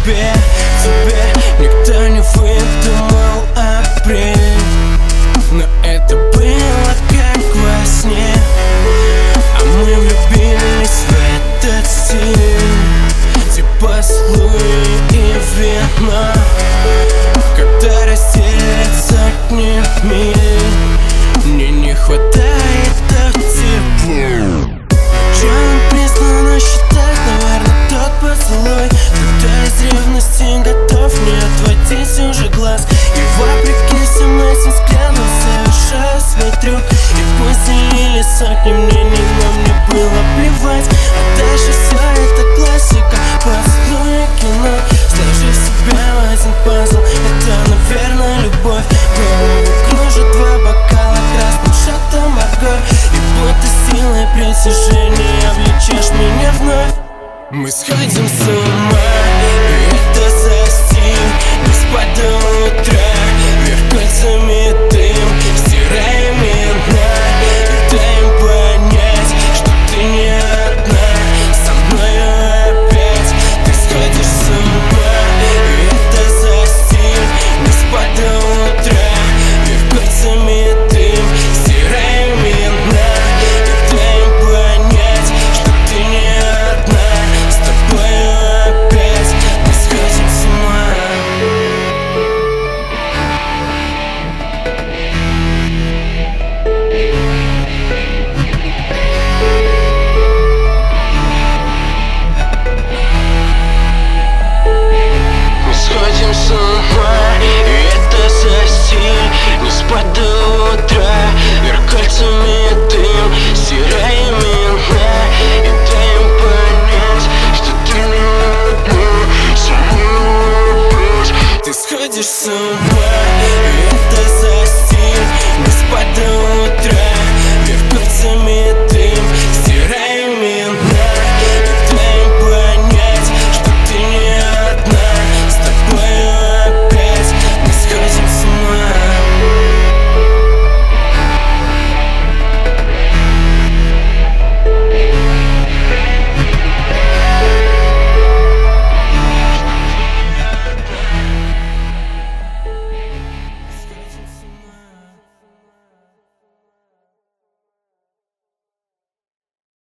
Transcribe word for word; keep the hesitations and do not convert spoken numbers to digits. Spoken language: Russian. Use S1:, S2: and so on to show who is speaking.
S1: тебе, тебе никто не выдумал апрель. Но это было как во сне, а мы влюбились в этот стиль. Те поцелуи и вино, когда разделят сотни миль, мне не хватает так тепла. Черным признан на счетах, наверное, тот поцелуй, когда из ревности готов не отводить уже глаз. И вопреки всем этим взглядам совершаю свой трюк. И пусть делили сотни мнений, но мне было плевать. А дальше все это классика, поцелуй и кино. Сложи себя в один пазл, это, наверное, любовь. Голову кружат два бокала красным шатом Марго, и будто силой притяжения влечешь меня вновь. Мы сходим с ума, и это за стиль. Не спать до утра, вверх кольцами дым, стираем имена и даем понять, что ты не одна со мною опять. Ты сходишь с ума, и это за стиль. Не спать до утра, вверх кольцами дым, стираем имена и даем понять, что ты не одна с тобою опять. Мы сходим с ума. Мы сходим с ума, и это за стиль. Не спать до утра, вверх кольцами дым, стираем имена и даем понять, что ты не одна со мной опять. Ты сходишь с ума.